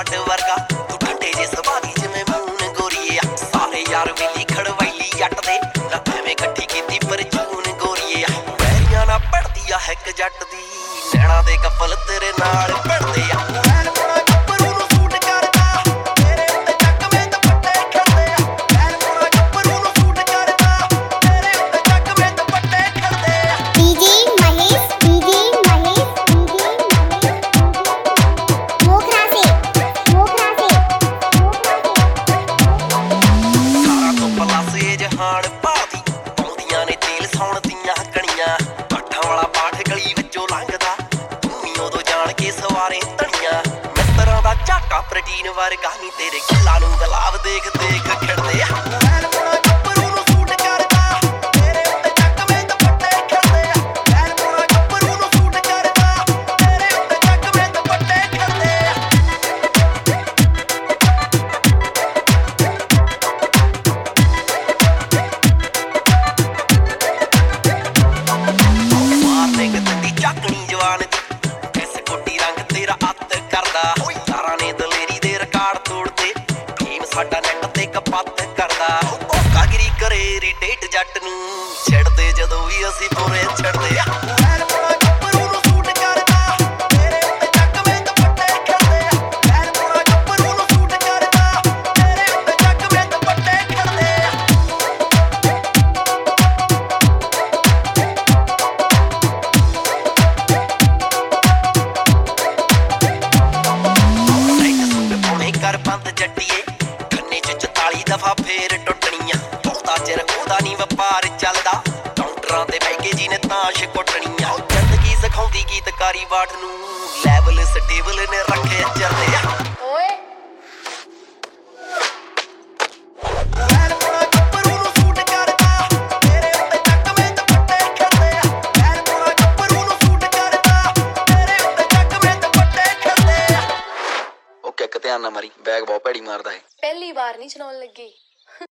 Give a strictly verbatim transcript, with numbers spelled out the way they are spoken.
Heart ਵਰਗਾ ਤੂੰ ਠੰਡੇ ਜੇ ਸੁਭਾਅ ਦੀ ਜਿਵੇਂ ਮੂਨ ਗੋਰੀਏ ਆ ਸਾਰੇ ਯਾਰ ਵੇਲੀ ਖੜਵੈਲੀ ਜੱਟ ਦੇ ਨਾ ਐਵੇਂ ਇਕੱਠੀ ਕੀਤੀ ਪਰਚੂਨ ਗੋਰੀਏ ਆ ਵੈਰੀਆਂ ਨਾਲ ਪੜਦੀ ਆ ਇੱਕ ਜੱਟ ਦੀ ਨੈਣਾ ਦੇ ਕਪਲ ਤੇਰੇ ਨਾਲ ਪੜਦੇ ਆ ਪਾਉਂਦੀਆਂ ਨੇ ਤੇਲ ਸੌਣ ਦੀਆਂ ਕਣੀਆਂ ਕਾਠਾਂ ਵਾਲਾ ਪਾਠ ਗਲੀ ਵਿੱਚੋਂ ਲੰਘਦਾ ਤੂੰ ਵੀ ਉਦੋਂ ਜਾਣ ਕੇ ਸਵਾਰੇ ਧਣੀਆਂ ਮਿੱਤਰਾਂ ਦਾ ਝਾਕਾ ਪ੍ਰੋਟੀਨ ਵਰਗਾ ਨੀ ਤੇਰੇ ਗੱਲਾਂ ਨੂੰ ਗੁਲਾਬ ਦੇਖ ਦੇਖ ਖਿੜਦੇ ਆ ਕਿਸ ਕੋਟੀ ਰੰਗ ਤੇਰਾ ਅੱਤ ਕਰਦਾ ਤਾਰਾਂ ਨੇ ਦਲੇਰੀ ਦੇ ਰਿਕਾਰਡ ਤੋੜਦੇ ਫੀਮ ਸਾਡਾ ਨੈਟ ਤੇ ਕਪੱਤ ਕਰਦਾ ਉਹ ਕਾਗਰੀ ਕਰੇ ਰਿਟੇਟ ਜੱਟ ਨੂੰ ਛੱਡਦੇ ਜਦੋਂ ਵੀ ਅਸੀਂ ਪੂਰੇ ਛੱਡਦੇ ਆ ਕਰ ਬੰਦ ਜੱਟੀਏ ਖੰਨੇ ਚ ਚਤਾਲੀ ਦਫਾ ਫੇਰ ਟੁੱਟਣੀਆਂ ਬਹੁਤਾ ਚਿਰ ਉਹਦਾ ਨੀ ਵਪਾਰ ਚੱਲਦਾ ਕਾਊਂਟਰਾਂ ਤੇ ਬਹਿ ਕੇ ਜੀ ਨੇ ਤਾਸ਼ ਕੁੱਟਣੀਆਂ ਜ਼ਿੰਦਗੀ ਸਿਖਾਉਂਦੀ ਗੀਤਕਾਰੀ ਬਾਠ ਨੂੰ ਲੈਵਲ ਸਟੇਬਲ ਨੇ ਰੱਖੇ ਚੱਲਦੇ ਆ ਓਏ ਧਿਆਨ ਨਾ ਮਾਰੀ ਬੈਗ ਬਹੁਤ ਭੈੜੀ ਮਾਰਦਾ ਹੈ ਪਹਿਲੀ ਵਾਰ ਨਹੀਂ ਚਲਾਉਣ ਲੱਗੀ।